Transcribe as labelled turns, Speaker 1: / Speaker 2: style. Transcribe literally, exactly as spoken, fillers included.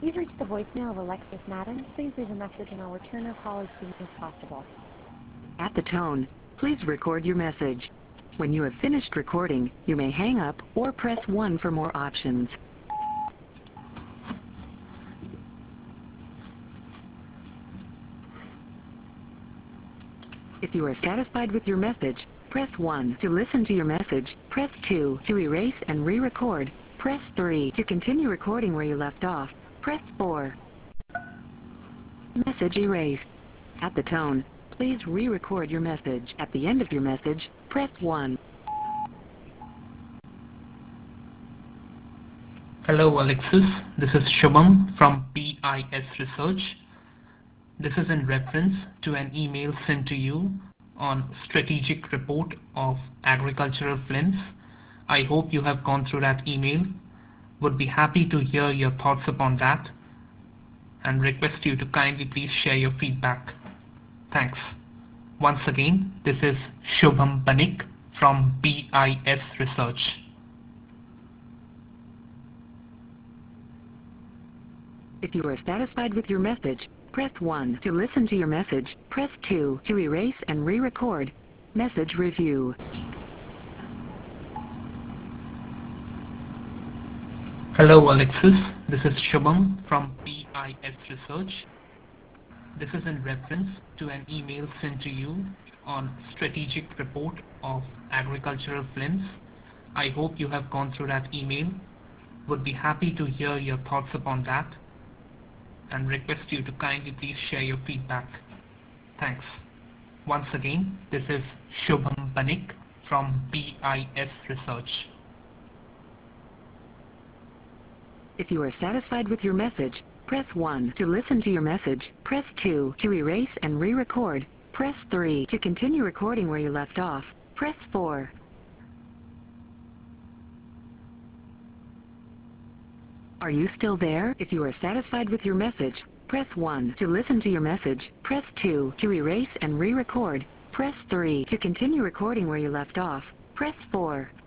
Speaker 1: You've reached the voicemail of Alexis Madden. Please leave a message and I'll return your call as soon as possible.
Speaker 2: At the tone, please record your message. When you have finished recording, you may hang up or press one for more options. If you are satisfied with your message, press one. To listen to your message, press two. To erase and re-record, press three. To continue recording where you left off, press four. Message erased. At the tone, please re-record your message. At the end of your message, press one.
Speaker 3: Hello Alexis, this is Shubham from B I S Research. This is in reference to an email sent to you on Strategic Report of Agricultural Films. I hope you have gone through that email. Would be happy to hear your thoughts upon that and request you to kindly please share your feedback. Thanks. Once again, this is Shubham Banik from B I S Research.
Speaker 2: If you are satisfied with your message, press one. To listen to your message, press two. To erase and re-record, message review.
Speaker 3: Hello Alexis, this is Shubham from B I S Research. This is in reference to an email sent to you on Strategic Report of Agricultural Films. I hope you have gone through that email. Would be happy to hear your thoughts upon that and request you to kindly please share your feedback. Thanks. Once again, this is Shubham Banik from B I S Research.
Speaker 2: If you are satisfied with your message, press one. To listen to your message, press two. To erase and re-record, press three. To continue recording where you left off, press four. Message erased. At the tone, please re-record your message. At the end of your message, press one. To listen to your message, press two. To erase and re-record, press three. To continue recording where you left off, press four. Are you still there? If you are satisfied with your message, press one. To listen to your message, press two. To erase and re-record, press three. Are you still there? If you are satisfied with your message, press one. To listen to your message, press two. To erase and re-record, press three. To continue recording where you left off, press four.